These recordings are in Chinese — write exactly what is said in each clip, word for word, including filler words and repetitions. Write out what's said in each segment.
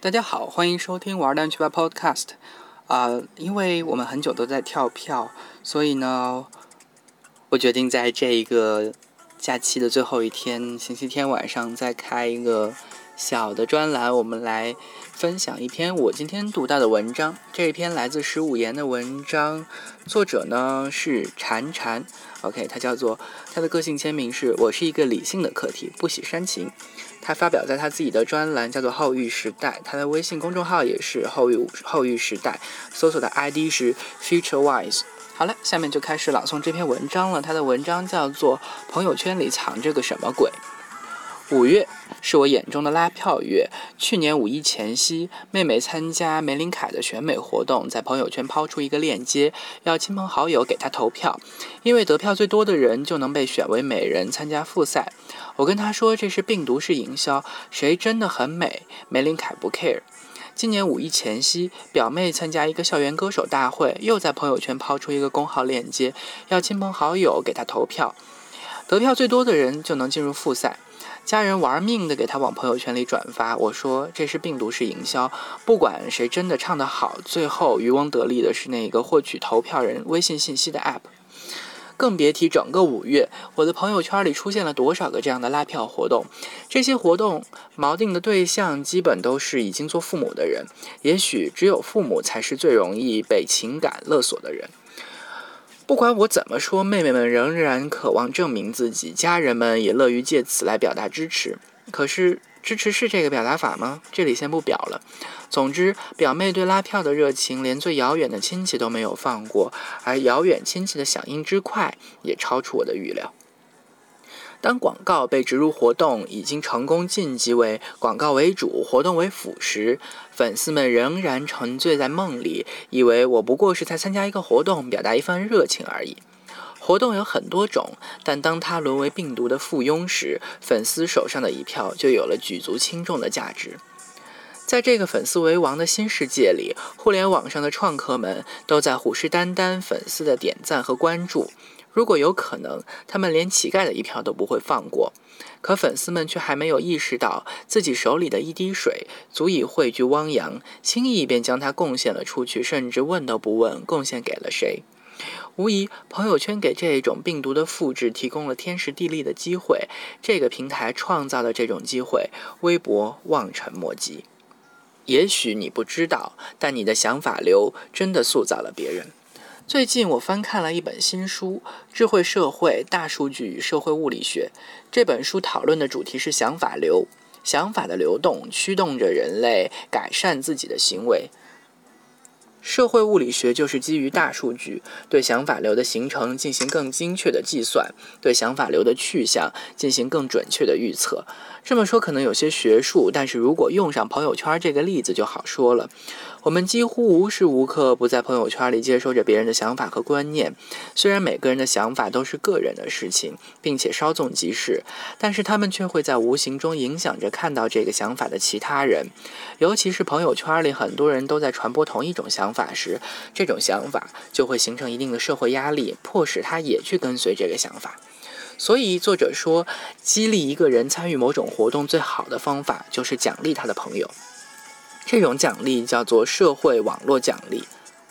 大家好，欢迎收听玩蛋去吧 Podcast。呃，因为我们很久都在跳票，所以呢，我决定在这一个假期的最后一天，星期天晚上再开一个小的专栏，我们来分享一篇我今天读到的文章。这一篇来自十五言的文章，作者呢是禅禅。OK， 他叫做他的个性签名是我是一个理性的客体，不喜煽情。他发表在他自己的专栏叫做后遇时代，他的微信公众号也是后遇后遇时代，搜索的 I D 是 FutureWise。 好了，下面就开始朗诵这篇文章了。他的文章叫做朋友圈里藏着个什么鬼。五月是我眼中的拉票月。去年五一前夕，妹妹参加梅林凯的选美活动，在朋友圈抛出一个链接，要亲朋好友给她投票，因为得票最多的人就能被选为美人参加复赛。我跟她说这是病毒式营销，谁真的很美，梅林凯不 care。今年五一前夕，表妹参加一个校园歌手大会，又在朋友圈抛出一个公号链接，要亲朋好友给她投票，得票最多的人就能进入复赛。家人玩命的给他往朋友圈里转发，我说这是病毒式营销，不管谁真的唱得好，最后渔翁得利的是那个获取投票人微信信息的 app。 更别提整个五月，我的朋友圈里出现了多少个这样的拉票活动。这些活动锚定的对象基本都是已经做父母的人，也许只有父母才是最容易被情感勒索的人。不管我怎么说，妹妹们仍然渴望证明自己，家人们也乐于借此来表达支持。可是支持是这个表达法吗？这里先不表了。总之，表妹对拉票的热情连最遥远的亲戚都没有放过，而遥远亲戚的响应之快也超出我的预料。当广告被植入活动已经成功晋级为广告为主，活动为辅时，粉丝们仍然沉醉在梦里，以为我不过是在参加一个活动，表达一番热情而已。活动有很多种，但当它沦为病毒的附庸时，粉丝手上的一票就有了举足轻重的价值。在这个粉丝为王的新世界里，互联网上的创客们都在虎视眈眈粉丝的点赞和关注。如果有可能，他们连乞丐的一票都不会放过。可粉丝们却还没有意识到，自己手里的一滴水足以汇聚汪洋，轻易便将它贡献了出去，甚至问都不问贡献给了谁。无疑，朋友圈给这种病毒的复制提供了天时地利的机会，这个平台创造的这种机会，微博望尘莫及。也许你不知道，但你的想法流真的塑造了别人。最近我翻看了一本新书《智慧社会、大数据与社会物理学》。这本书讨论的主题是想法流，想法的流动驱动着人类改善自己的行为。社会物理学就是基于大数据，对想法流的形成进行更精确的计算，对想法流的去向进行更准确的预测。这么说可能有些学术，但是如果用上朋友圈这个例子就好说了。我们几乎无时无刻不在朋友圈里接收着别人的想法和观念，虽然每个人的想法都是个人的事情，并且稍纵即逝，但是他们却会在无形中影响着看到这个想法的其他人。尤其是朋友圈里很多人都在传播同一种想法时，这种想法就会形成一定的社会压力，迫使他也去跟随这个想法。所以作者说，激励一个人参与某种活动最好的方法就是奖励他的朋友。这种奖励叫做社会网络奖励。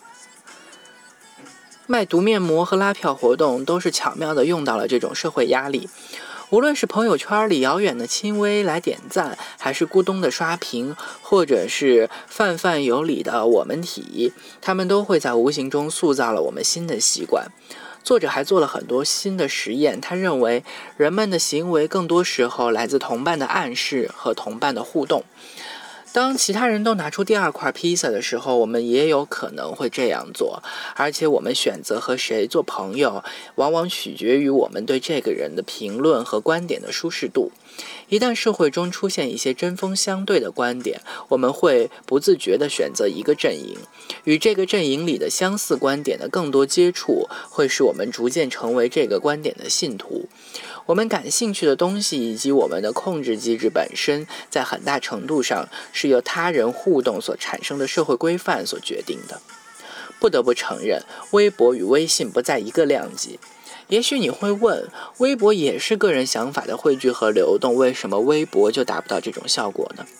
卖毒面膜和拉票活动都是巧妙地用到了这种社会压力。无论是朋友圈里遥远的亲微来点赞，还是咕咚的刷屏，或者是泛泛有理的我们体，他们都会在无形中塑造了我们新的习惯。作者还做了很多新的实验，他认为人们的行为更多时候来自同伴的暗示和同伴的互动。当其他人都拿出第二块披萨的时候，我们也有可能会这样做，而且我们选择和谁做朋友，往往取决于我们对这个人的评论和观点的舒适度。一旦社会中出现一些针锋相对的观点，我们会不自觉地选择一个阵营，与这个阵营里的相似观点的更多接触，会使我们逐渐成为这个观点的信徒。我们感兴趣的东西以及我们的控制机制本身，在很大程度上是由他人互动所产生的社会规范所决定的。不得不承认，微博与微信不在一个量级。也许你会问，微博也是个人想法的汇聚和流动，为什么微博就达不到这种效果呢？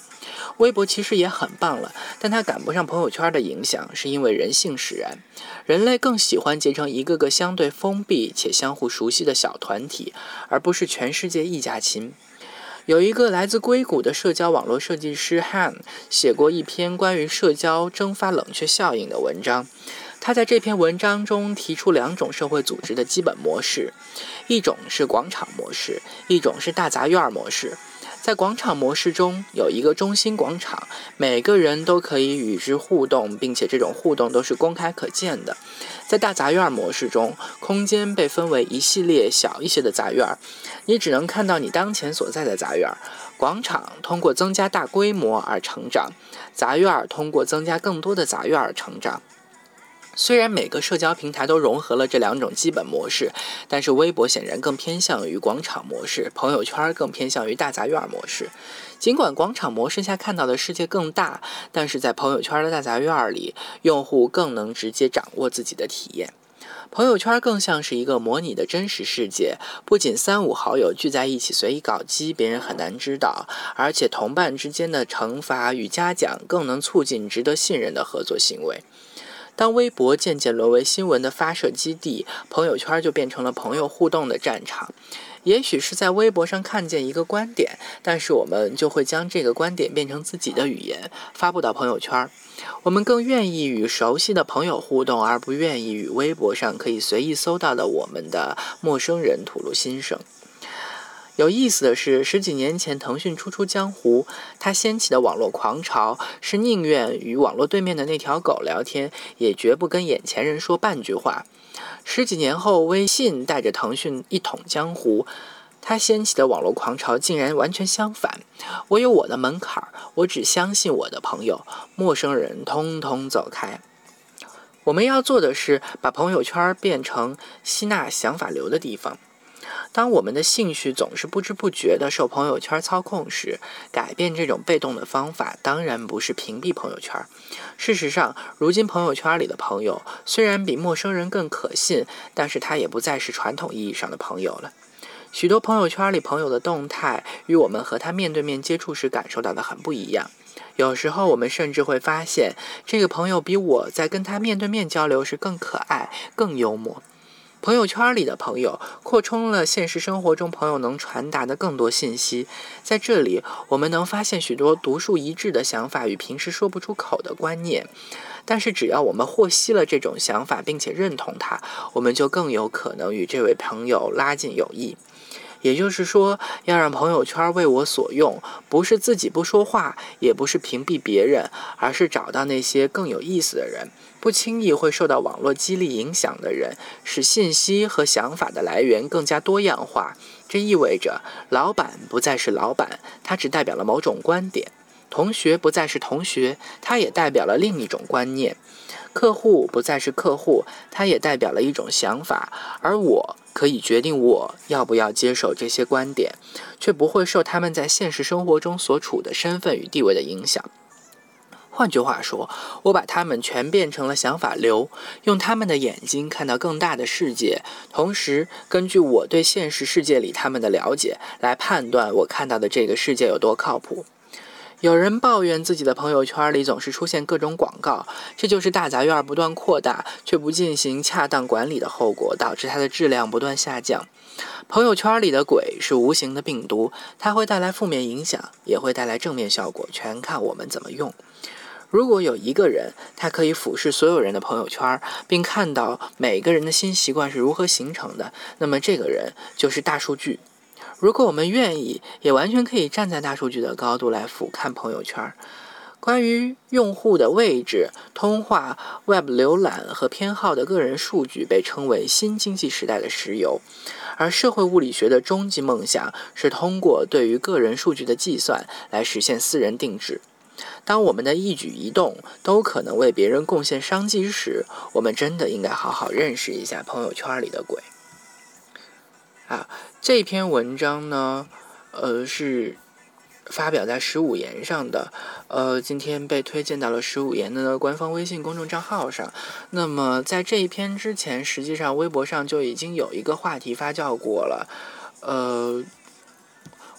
微博其实也很棒了，但它赶不上朋友圈的影响，是因为人性使然。人类更喜欢结成一个个相对封闭且相互熟悉的小团体，而不是全世界一家亲。有一个来自硅谷的社交网络设计师 Han 写过一篇关于社交蒸发冷却效应的文章。他在这篇文章中提出两种社会组织的基本模式，一种是广场模式，一种是大杂院模式。在广场模式中，有一个中心广场，每个人都可以与之互动，并且这种互动都是公开可见的。在大杂院模式中，空间被分为一系列小一些的杂院，你只能看到你当前所在的杂院。广场通过增加大规模而成长，杂院通过增加更多的杂院而成长。虽然每个社交平台都融合了这两种基本模式，但是微博显然更偏向于广场模式，朋友圈更偏向于大杂院模式。尽管广场模式下看到的世界更大，但是在朋友圈的大杂院里，用户更能直接掌握自己的体验。朋友圈更像是一个模拟的真实世界，不仅三五好友聚在一起随意搞基，别人很难知道，而且同伴之间的惩罚与嘉奖更能促进值得信任的合作行为。当微博渐渐沦为新闻的发射基地，朋友圈就变成了朋友互动的战场。也许是在微博上看见一个观点，但是我们就会将这个观点变成自己的语言，发布到朋友圈。我们更愿意与熟悉的朋友互动，而不愿意与微博上可以随意搜到的我们的陌生人吐露心声。有意思的是，十几年前腾讯初出江湖，它掀起的网络狂潮是宁愿与网络对面的那条狗聊天，也绝不跟眼前人说半句话。十几年后，微信带着腾讯一统江湖，它掀起的网络狂潮竟然完全相反。我有我的门槛，我只相信我的朋友，陌生人通通走开。我们要做的是把朋友圈变成吸纳想法流的地方。当我们的兴趣总是不知不觉地受朋友圈操控时，改变这种被动的方法当然不是屏蔽朋友圈。事实上，如今朋友圈里的朋友虽然比陌生人更可信，但是他也不再是传统意义上的朋友了。许多朋友圈里朋友的动态与我们和他面对面接触时感受到的很不一样。有时候我们甚至会发现，这个朋友比我在跟他面对面交流时更可爱、更幽默。朋友圈里的朋友扩充了现实生活中朋友能传达的更多信息，在这里我们能发现许多独树一帜的想法与平时说不出口的观念，但是只要我们获悉了这种想法并且认同它，我们就更有可能与这位朋友拉近友谊。也就是说，要让朋友圈为我所用，不是自己不说话，也不是屏蔽别人，而是找到那些更有意思的人，不轻易会受到网络激励影响的人，使信息和想法的来源更加多样化。这意味着，老板不再是老板，他只代表了某种观点；同学不再是同学，他也代表了另一种观念；客户不再是客户，他也代表了一种想法。而我可以决定我要不要接受这些观点，却不会受他们在现实生活中所处的身份与地位的影响。换句话说，我把他们全变成了想法流，用他们的眼睛看到更大的世界，同时根据我对现实世界里他们的了解，来判断我看到的这个世界有多靠谱。有人抱怨自己的朋友圈里总是出现各种广告，这就是大杂院不断扩大却不进行恰当管理的后果，导致它的质量不断下降。朋友圈里的鬼是无形的病毒，它会带来负面影响，也会带来正面效果，全看我们怎么用。如果有一个人，他可以俯视所有人的朋友圈，并看到每个人的新习惯是如何形成的，那么这个人就是大数据。如果我们愿意，也完全可以站在大数据的高度来俯瞰朋友圈。关于用户的位置、通话、Web 浏览和偏好的个人数据被称为新经济时代的石油，而社会物理学的终极梦想是通过对于个人数据的计算来实现私人定制。当我们的一举一动都可能为别人贡献商机时，我们真的应该好好认识一下朋友圈里的鬼。啊，这篇文章呢，呃，是发表在十五言上的，呃，今天被推荐到了十五言的官方微信公众账号上。那么在这一篇之前，实际上微博上就已经有一个话题发酵过了，呃。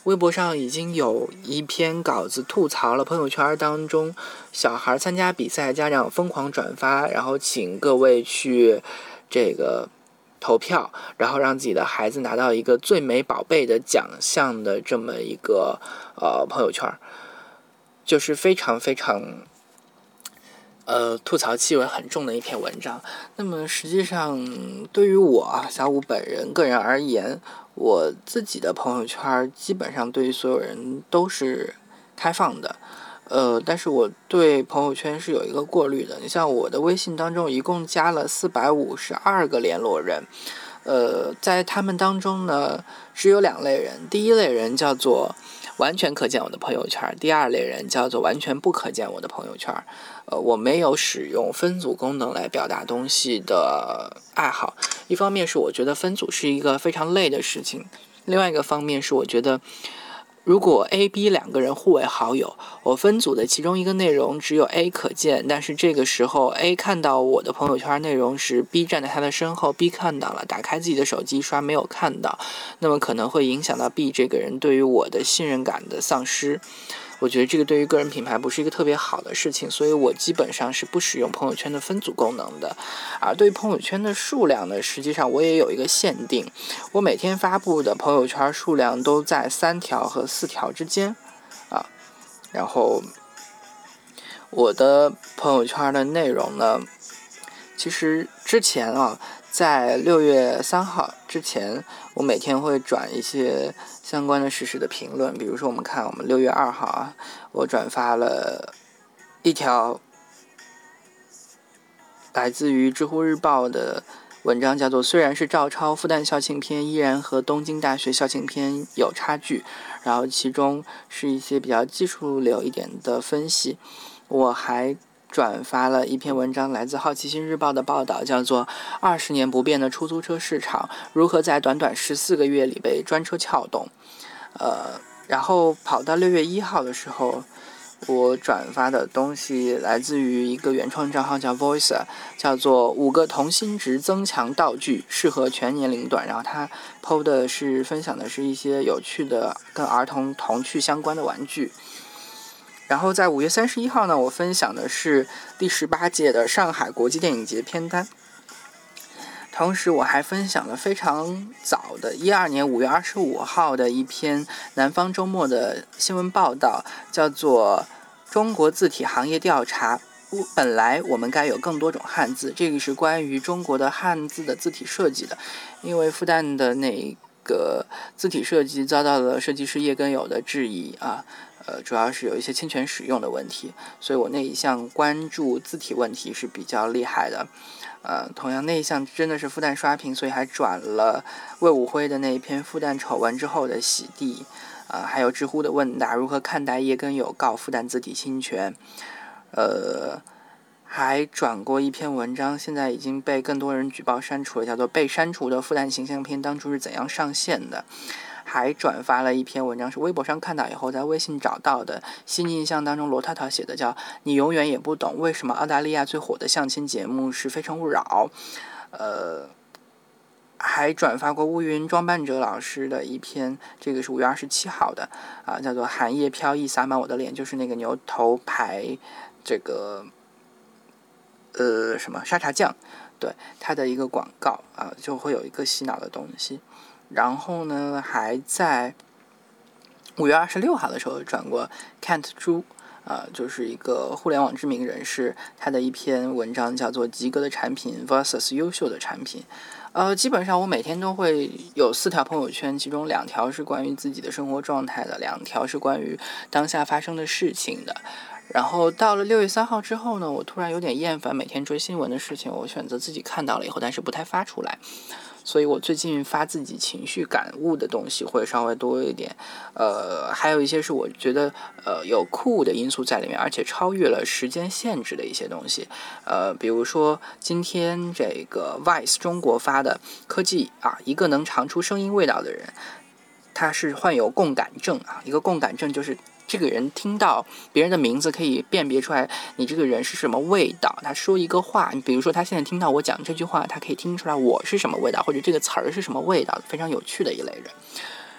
微博上已经有一篇稿子吐槽了朋友圈当中小孩参加比赛，家长疯狂转发，然后请各位去这个投票，然后让自己的孩子拿到一个最美宝贝的奖项的这么一个呃朋友圈，就是非常非常呃吐槽气味很重的一篇文章。那么实际上对于我小五本人个人而言，我自己的朋友圈基本上对于所有人都是开放的，呃，但是我对朋友圈是有一个过滤的。你像我的微信当中一共加了四百五十二个联络人，呃，在他们当中呢，只有两类人，第一类人叫做完全可见我的朋友圈，第二类人叫做完全不可见我的朋友圈。呃，我没有使用分组功能来表达东西的爱好，一方面是我觉得分组是一个非常累的事情，另外一个方面是我觉得如果 A、B 两个人互为好友，我分组的其中一个内容只有 A 可见，但是这个时候 A 看到我的朋友圈内容时 B 站在他的身后， B 看到了，打开自己的手机刷没有看到，那么可能会影响到 B 这个人对于我的信任感的丧失。我觉得这个对于个人品牌不是一个特别好的事情，所以我基本上是不使用朋友圈的分组功能的。而对于朋友圈的数量呢，实际上我也有一个限定，我每天发布的朋友圈数量都在三条和四条之间啊。然后我的朋友圈的内容呢，其实之前啊，在六月三号之前，我每天会转一些相关的时事的评论。比如说我们看我们六月二号啊，我转发了一条来自于知乎日报的文章，叫做虽然是照抄复旦校庆篇，依然和东京大学校庆篇有差距，然后其中是一些比较技术流一点的分析。我还转发了一篇文章，来自好奇心日报的报道，叫做二十年不变的出租车市场如何在短短十四个月里被专车撬动。呃，然后跑到六月一号的时候，我转发的东西来自于一个原创账号叫 Voice， 叫做五个同心值增强道具，适合全年龄段。然后他 P O 的是分享的是一些有趣的跟儿童童趣相关的玩具。然后在五月三十一号呢，我分享的是第十八届的上海国际电影节片单。同时我还分享了非常早的一二年五月二十五号的一篇南方周末的新闻报道，叫做中国字体行业调查，本来我们该有更多种汉字。这个是关于中国的汉字的字体设计的，因为复旦的那个字体设计遭到了设计师叶根友的质疑啊，呃，主要是有一些侵权使用的问题，所以我那一项关注字体问题是比较厉害的。呃，同样那一项真的是复旦刷屏，所以还转了魏武辉的那一篇复旦丑闻之后的洗地，呃，还有知乎的问答，如何看待叶根友告复旦字体侵权，呃，还转过一篇文章，现在已经被更多人举报删除了，叫做被删除的复旦形象片当初是怎样上线的。还转发了一篇文章，是微博上看到以后在微信找到的，新印象当中罗涛涛写的，叫你永远也不懂为什么澳大利亚最火的相亲节目是非诚勿扰。呃，还转发过乌云装扮者老师的一篇，这个是五月二十七号的啊，叫做寒夜飘逸洒满我的脸，就是那个牛头牌这个呃什么沙茶酱，对它的一个广告啊，就会有一个洗脑的东西。然后呢，还在五月二十六号的时候转过 Kent 朱，啊、呃，就是一个互联网知名人士，他的一篇文章叫做及格的产品 versus 优秀的产品。呃，基本上我每天都会有四条朋友圈，其中两条是关于自己的生活状态的，两条是关于当下发生的事情的。然后到了六月三号之后呢，我突然有点厌烦每天追新闻的事情，我选择自己看到了以后，但是不太发出来。所以我最近发自己情绪感悟的东西会稍微多一点，呃，还有一些是我觉得呃有酷的因素在里面，而且超越了时间限制的一些东西，呃，比如说今天这个 Vice 中国发的科技啊，一个能尝出声音味道的人，他是患有共感症啊，一个共感症就是这个人听到别人的名字可以辨别出来你这个人是什么味道。他说一个话，你比如说他现在听到我讲这句话，他可以听出来我是什么味道，或者这个词儿是什么味道，非常有趣的一类人。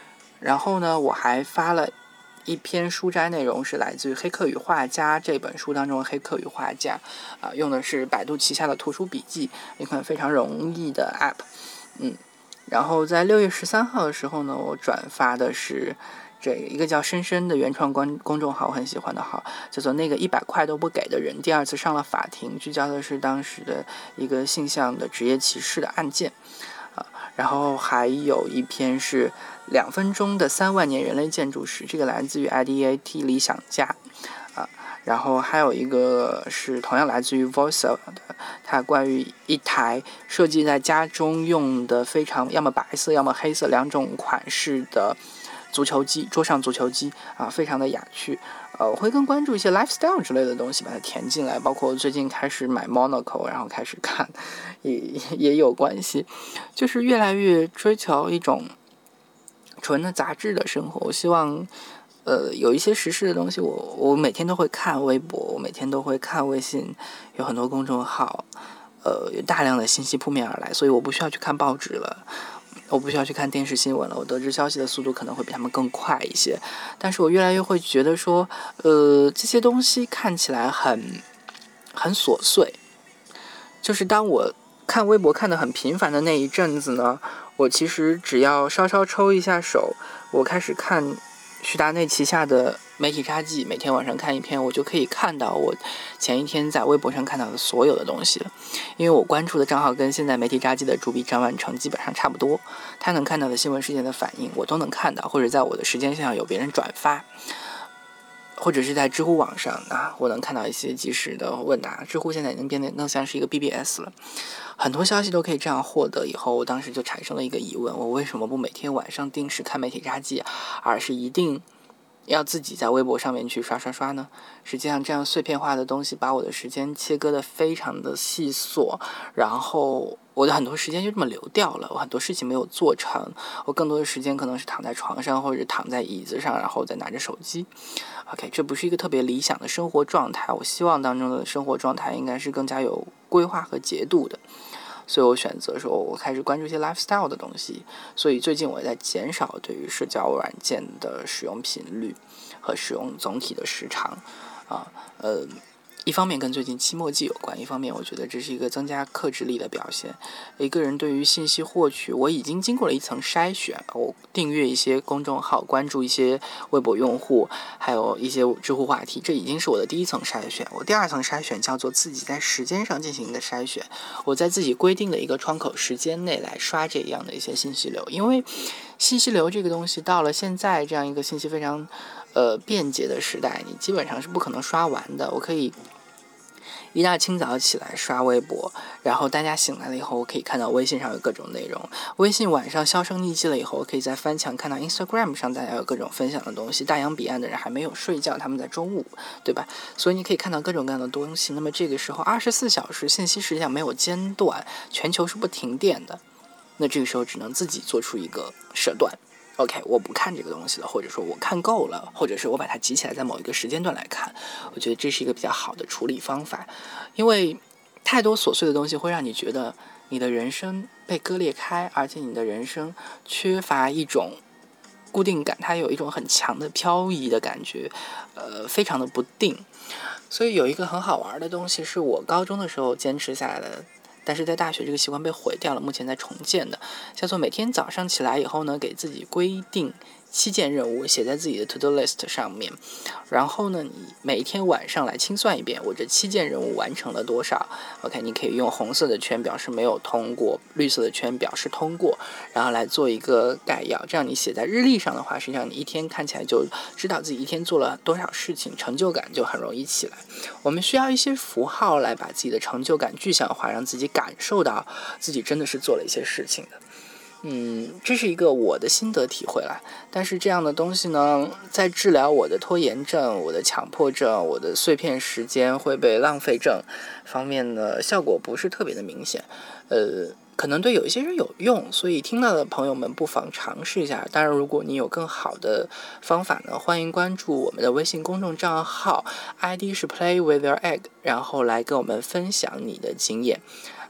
然后呢，我还发了一篇书摘内容，是来自于《黑客与画家》这本书当中的《黑客与画家》，啊、呃，用的是百度旗下的图书笔记，一款非常容易的 App， 嗯，然后在六月十三号的时候呢，我转发的是这个一个叫深深的原创公公众号，我很喜欢的号，叫做那个一百块都不给的人第二次上了法庭，聚焦的是当时的一个性向的职业歧视的案件。啊，然后还有一篇是两分钟的三万年人类建筑史，这个来自于 I D A T 理想家啊，然后还有一个是同样来自于 Voice 的，它关于一台设计在家中用的非常要么白色要么黑色两种款式的足球机，桌上足球机啊，非常的雅趣。呃，我会更关注一些 lifestyle 之类的东西，把它填进来，包括我最近开始买 Monaco， 然后开始看，也也有关系，就是越来越追求一种纯的杂志的生活。我希望，呃，有一些时事的东西我，我我每天都会看微博，我每天都会看微信，有很多公众号，呃，有大量的信息扑面而来，所以我不需要去看报纸了。我不需要去看电视新闻了，我得知消息的速度可能会比他们更快一些，但是我越来越会觉得说，呃，这些东西看起来很很琐碎。就是当我看微博看得很频繁的那一阵子呢，我其实只要稍稍抽一下手，我开始看徐达内旗下的媒体札记，每天晚上看一篇，我就可以看到我前一天在微博上看到的所有的东西了。因为我关注的账号跟现在媒体札记的主笔张万成基本上差不多，他能看到的新闻事件的反应我都能看到，或者在我的时间线上有别人转发，或者是在知乎网上啊，我能看到一些即时的问答。知乎现在已经变得更像是一个 B B S 了，很多消息都可以这样获得。以后我当时就产生了一个疑问，我为什么不每天晚上定时看媒体札记，而是一定要自己在微博上面去刷刷刷呢？实际上这样碎片化的东西把我的时间切割得非常的细琐，然后我的很多时间就这么流掉了，我很多事情没有做成，我更多的时间可能是躺在床上或者躺在椅子上，然后再拿着手机。 OK， 这不是一个特别理想的生活状态，我希望当中的生活状态应该是更加有规划和节度的，所以我选择说我开始关注一些 lifestyle 的东西。所以最近我在减少对于社交软件的使用频率和使用总体的时长啊，呃一方面跟最近期末季有关，一方面我觉得这是一个增加克制力的表现。一个人对于信息获取，我已经经过了一层筛选，我订阅一些公众号，关注一些微博用户，还有一些知乎话题，这已经是我的第一层筛选。我第二层筛选叫做自己在时间上进行一个筛选，我在自己规定的一个窗口时间内来刷这样的一些信息流。因为信息流这个东西到了现在这样一个信息非常呃便捷的时代，你基本上是不可能刷完的。我可以一大清早起来刷微博，然后大家醒来了以后，我可以看到微信上有各种内容。微信晚上销声匿迹了以后，我可以在翻墙看到 Instagram 上大家有各种分享的东西。大洋彼岸的人还没有睡觉，他们在中午，对吧？所以你可以看到各种各样的东西。那么这个时候二十四小时信息实际上没有间断，全球是不停电的。那这个时候只能自己做出一个舍断。OK， 我不看这个东西了，或者说我看够了，或者是我把它集起来在某一个时间段来看，我觉得这是一个比较好的处理方法。因为太多琐碎的东西会让你觉得你的人生被割裂开，而且你的人生缺乏一种固定感，它有一种很强的漂移的感觉，呃，非常的不定。所以有一个很好玩的东西是我高中的时候坚持下来的，但是在大学这个习惯被毁掉了，目前在重建的，叫做每天早上起来以后呢，给自己规定七件任务，写在自己的 to do list 上面，然后呢，你每一天晚上来清算一遍，我这七件任务完成了多少。 OK， 你可以用红色的圈表示没有通过，绿色的圈表示通过，然后来做一个概要。这样你写在日历上的话，实际上你一天看起来就知道自己一天做了多少事情，成就感就很容易起来。我们需要一些符号来把自己的成就感具象化，让自己感受到自己真的是做了一些事情的。嗯，这是一个我的心得体会啦。但是这样的东西呢，在治疗我的拖延症、我的强迫症、我的碎片时间会被浪费症方面的效果不是特别的明显。呃，可能对有一些人有用，所以听到的朋友们不妨尝试一下。当然，如果你有更好的方法呢，欢迎关注我们的微信公众账号 ，I D 是 Play with your egg， 然后来跟我们分享你的经验。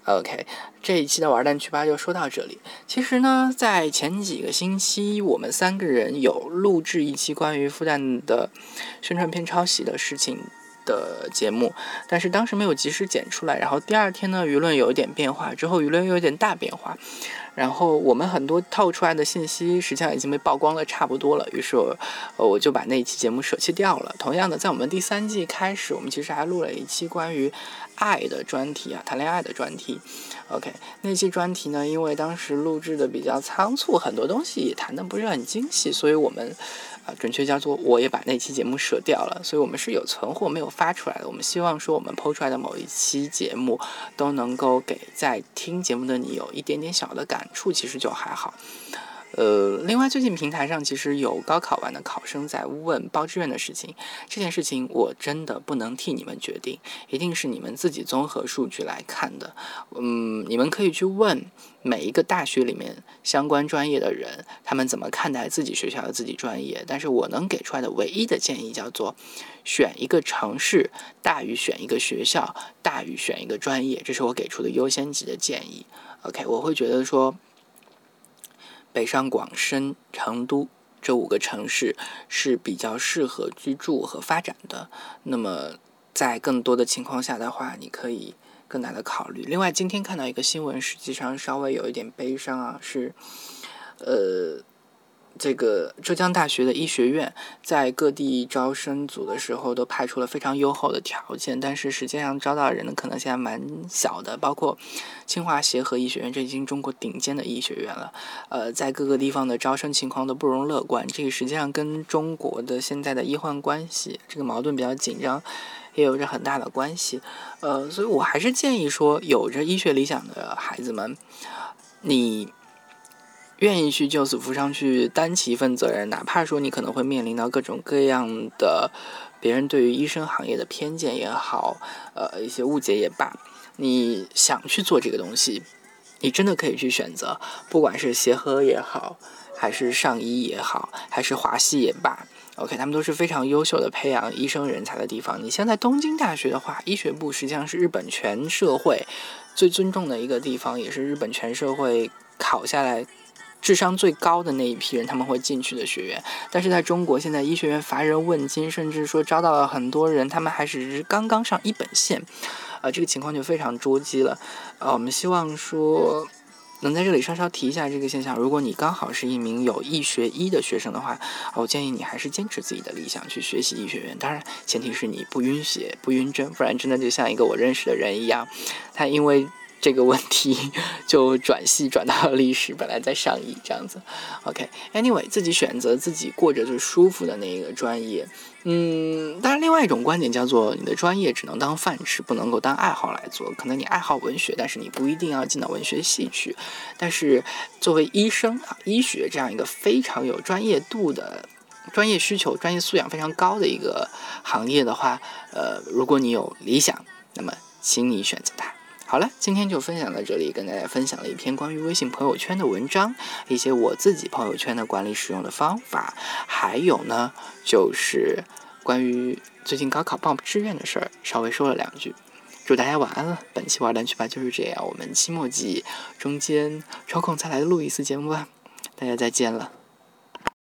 OK， 这一期的玩蛋去吧就说到这里。其实呢，在前几个星期，我们三个人有录制一期关于复旦的宣传片抄袭的事情的节目，但是当时没有及时剪出来。然后第二天呢，舆论有一点变化，之后舆论又有点大变化。然后我们很多透出来的信息实际上已经被曝光了差不多了，于是我呃我就把那一期节目舍弃掉了。同样的，在我们第三季开始，我们其实还录了一期关于爱的专题啊，谈恋爱的专题。OK， 那期专题呢，因为当时录制的比较仓促，很多东西也谈的不是很精细，所以我们啊，准确叫做我也把那期节目舍掉了，所以我们是有存货没有发出来的。我们希望说我们 po 出来的某一期节目都能够给在听节目的你有一点点小的感触，其实就还好。呃，另外最近平台上其实有高考完的考生在问报志愿的事情，这件事情我真的不能替你们决定，一定是你们自己综合数据来看的。嗯，你们可以去问每一个大学里面相关专业的人，他们怎么看待自己学校的自己专业，但是我能给出来的唯一的建议叫做选一个城市大于选一个学校大于选一个专业，这是我给出的优先级的建议。 OK， 我会觉得说北上广深成都这五个城市是比较适合居住和发展的，那么在更多的情况下的话，你可以更大的考虑。另外今天看到一个新闻，实际上稍微有一点悲伤啊，是呃这个浙江大学的医学院在各地招生组的时候都派出了非常优厚的条件，但是实际上招到的人的可能性还蛮小的，包括清华协和医学院，这已经中国顶尖的医学院了，呃，在各个地方的招生情况都不容乐观，这个实际上跟中国的现在的医患关系这个矛盾比较紧张也有着很大的关系。呃，所以我还是建议说，有着医学理想的孩子们，你愿意去救死扶伤，去担起一份责任，哪怕说你可能会面临到各种各样的别人对于医生行业的偏见也好，呃，一些误解也罢，你想去做这个东西，你真的可以去选择，不管是协和也好，还是上医也好，还是华西也罢， OK， 他们都是非常优秀的培养医生人才的地方。你像在东京大学的话，医学部实际上是日本全社会最尊重的一个地方，也是日本全社会考下来智商最高的那一批人他们会进去的学院。但是在中国现在医学院乏人问津，甚至说招到了很多人，他们还只是刚刚上一本线，呃，这个情况就非常捉急了。呃，我们希望说能在这里稍稍提一下这个现象。如果你刚好是一名有医学医的学生的话，我建议你还是坚持自己的理想去学习医学院，当然前提是你不晕血不晕针，不然真的就像一个我认识的人一样，他因为这个问题就转系转到了历史，本来在上医这样子。 OK， anyway， 自己选择自己过着最舒服的那个专业。嗯，当然另外一种观点叫做你的专业只能当饭吃，不能够当爱好来做。可能你爱好文学，但是你不一定要进到文学系去。但是作为医生啊，医学这样一个非常有专业度的专业需求、专业素养非常高的一个行业的话，呃，如果你有理想，那么请你选择它。好了，今天就分享到这里，跟大家分享了一篇关于微信朋友圈的文章，一些我自己朋友圈的管理使用的方法，还有呢就是关于最近高考报志愿的事儿，稍微说了两句。祝大家晚安了，本期玩蛋去吧就是这样，我们期末季中间抽空再来录一次节目吧，大家再见了。